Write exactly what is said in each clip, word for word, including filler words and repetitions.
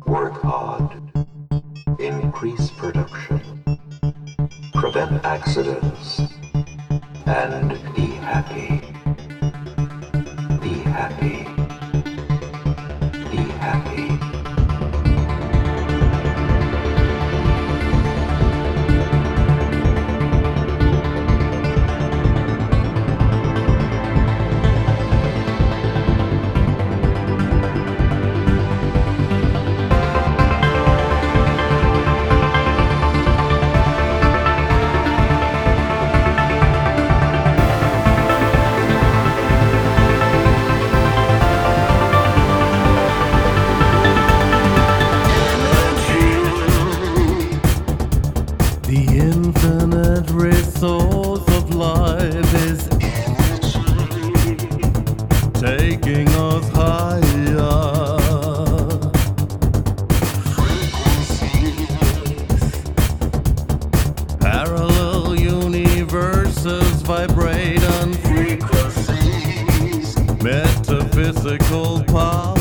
Work hard. Increase production. Prevent accidents. And be happy. Be happy. Be happy. The infinite resource of life is taking us higher. Parallel universes vibrate on frequencies, metaphysical power.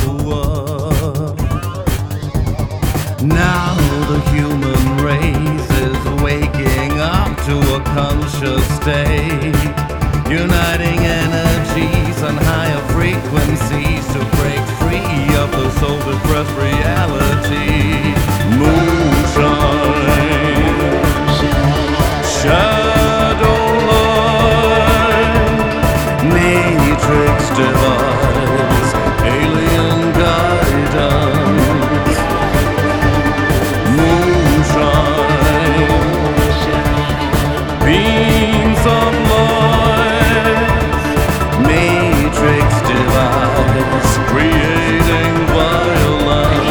Now the human race is waking up to a conscious state, uniting energies on higher frequencies to break free of the soul-depressed reality. Moonshine, shadowline, matrix device, alien guidance. Beams of light, matrix device, creating violence.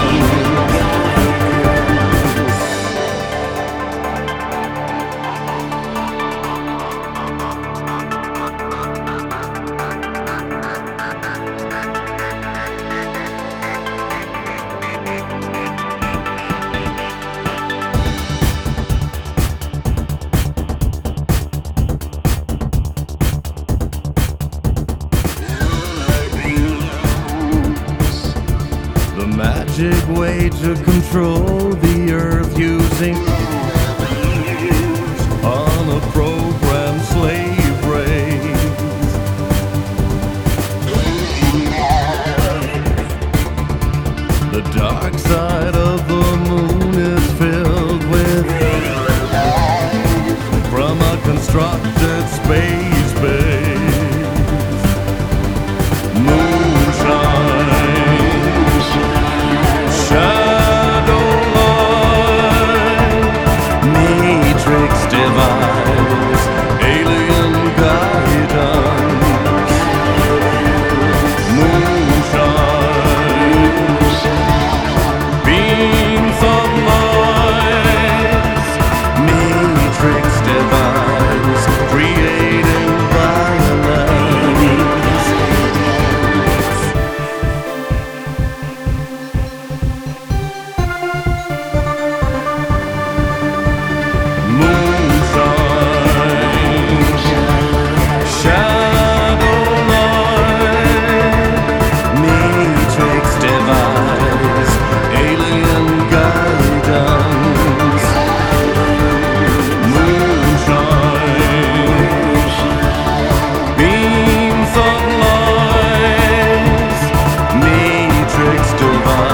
The magic way to control the earth using on a programmed slave race. The dark side of the moon is filled with from a constructed space base. Moonshine, shadowline, matrix device, alien guidance. Moonshine, beams of light, matrix device, creating violence. Beams of light, matrix device.